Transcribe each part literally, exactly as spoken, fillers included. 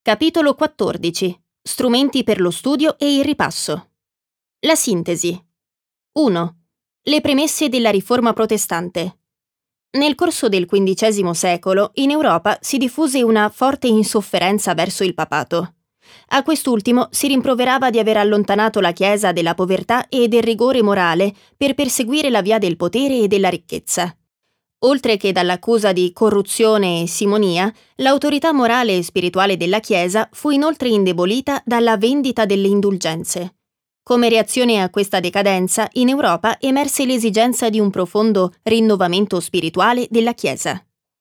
Capitolo quattordici. Strumenti per lo studio e il ripasso. La sintesi. uno. Le premesse della Riforma protestante. Nel corso del quindicesimo secolo in Europa si diffuse una forte insofferenza verso il papato. A quest'ultimo si rimproverava di aver allontanato la Chiesa dalla povertà e del rigore morale per perseguire la via del potere e della ricchezza. Oltre che dall'accusa di corruzione e simonia, l'autorità morale e spirituale della Chiesa fu inoltre indebolita dalla vendita delle indulgenze. Come reazione a questa decadenza, in Europa emerse l'esigenza di un profondo rinnovamento spirituale della Chiesa.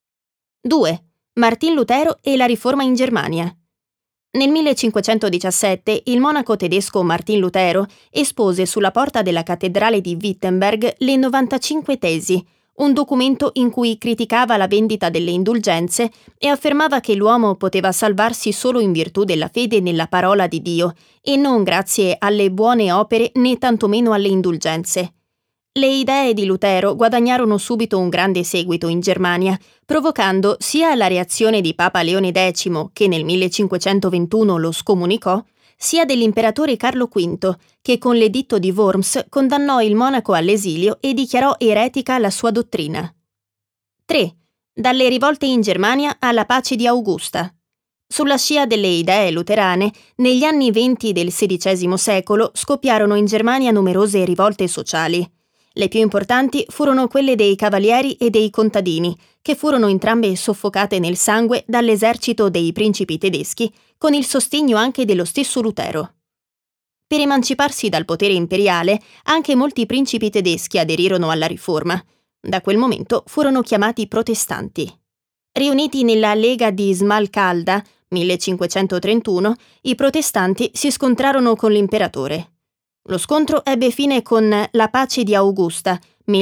due. Martin Lutero e la Riforma in Germania. Nel millecinquecentodiciassette il monaco tedesco Martin Lutero espose sulla porta della cattedrale di Wittenberg le novantacinque Tesi, un documento in cui criticava la vendita delle indulgenze e affermava che l'uomo poteva salvarsi solo in virtù della fede nella parola di Dio e non grazie alle buone opere né tantomeno alle indulgenze. Le idee di Lutero guadagnarono subito un grande seguito in Germania, provocando sia la reazione di Papa Leone X, che nel millecinquecentoventuno lo scomunicò, sia dell'imperatore Carlo V, che con l'editto di Worms condannò il monaco all'esilio e dichiarò eretica la sua dottrina. tre. Dalle rivolte in Germania alla pace di Augusta. Sulla scia delle idee luterane, negli anni venti del sedicesimo secolo scoppiarono in Germania numerose rivolte sociali. Le più importanti furono quelle dei cavalieri e dei contadini, che furono entrambe soffocate nel sangue dall'esercito dei principi tedeschi, con il sostegno anche dello stesso Lutero. Per emanciparsi dal potere imperiale, anche molti principi tedeschi aderirono alla Riforma. Da quel momento furono chiamati protestanti. Riuniti nella Lega di Smalkalda, millecinquecentotrentuno, i protestanti si scontrarono con l'imperatore. Lo scontro ebbe fine con la pace di Augusta,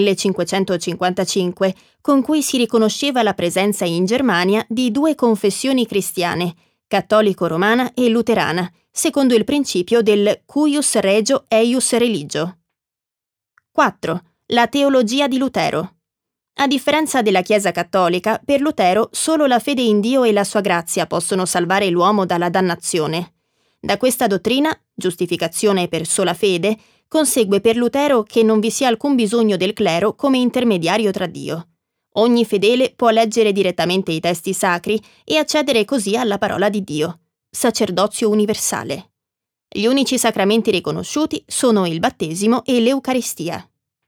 millecinquecentocinquantacinque, con cui si riconosceva la presenza in Germania di due confessioni cristiane, cattolico-romana e luterana, secondo il principio del cuius regio eius religio. quattro. La teologia di Lutero. A differenza della Chiesa cattolica, per Lutero solo la fede in Dio e la sua grazia possono salvare l'uomo dalla dannazione. Da questa dottrina, giustificazione per sola fede, consegue per Lutero che non vi sia alcun bisogno del clero come intermediario tra Dio. Ogni fedele può leggere direttamente i testi sacri e accedere così alla parola di Dio. Sacerdozio universale. Gli unici sacramenti riconosciuti sono il battesimo e l'Eucaristia.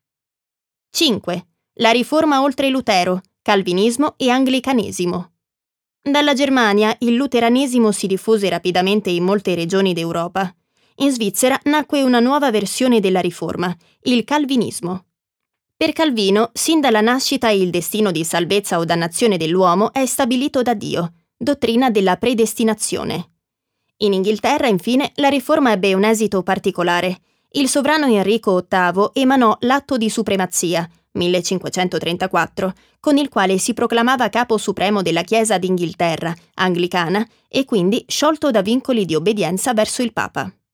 cinque. La riforma oltre Lutero, calvinismo e anglicanesimo. Dalla Germania il luteranesimo si diffuse rapidamente in molte regioni d'Europa. In Svizzera nacque una nuova versione della riforma, il calvinismo. Per Calvino, sin dalla nascita il destino di salvezza o dannazione dell'uomo è stabilito da Dio, dottrina della predestinazione. In Inghilterra, infine, la riforma ebbe un esito particolare. Il sovrano Enrico ottavo emanò l'atto di supremazia, millecinquecentotrentaquattro, con il quale si proclamava capo supremo della Chiesa d'Inghilterra, anglicana, e quindi sciolto da vincoli di obbedienza verso il Papa.